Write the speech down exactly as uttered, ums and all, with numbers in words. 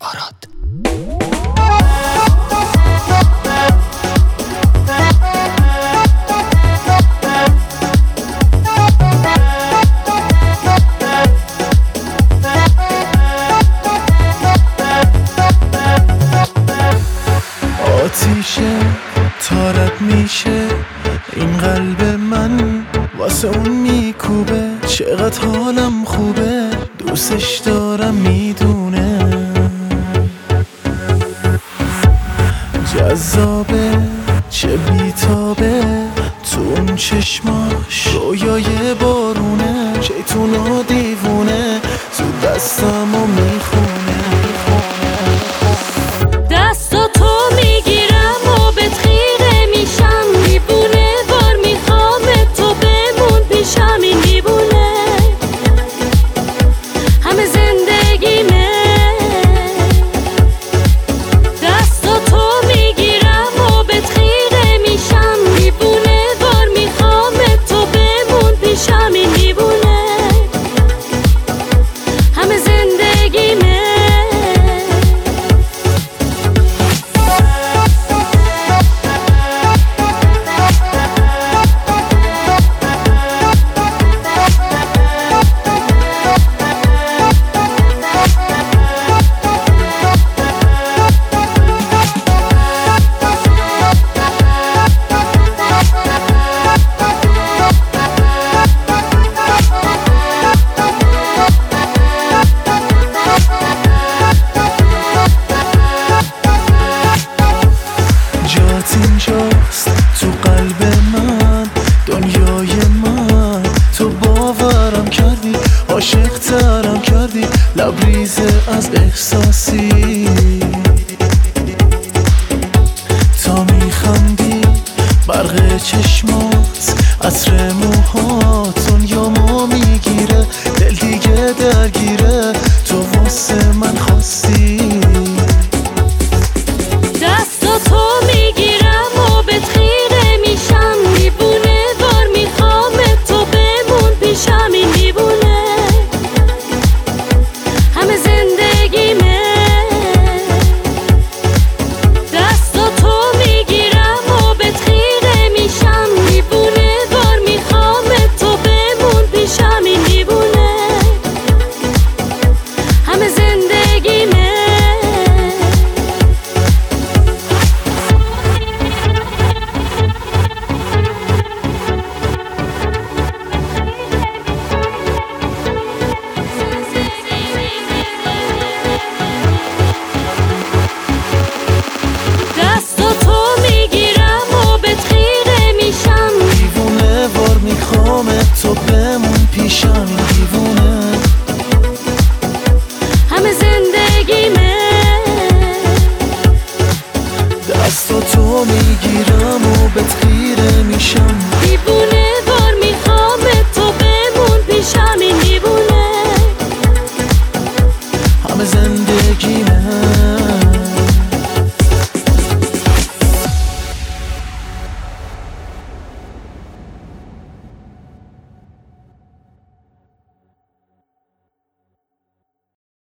آراد. آتیشه تارت میشه این قلب من واسه اون میکوبه، چقدر حالم خوبه، دوستش دارم میدونه، جذابه چه بیتابه تو اون چشماش، رویای بارونه، شیطون و دیوونه تو دستمو میخونه. اینجاست تو قلب من، دنیای من، تو باورم کردی، عاشق ترم کردی، لبریزه از احساسی، تا میخندی برق چشمات، عطر موهات، دنیامو میگیره، دل دیگه درگیره، تو واسه من خاصی.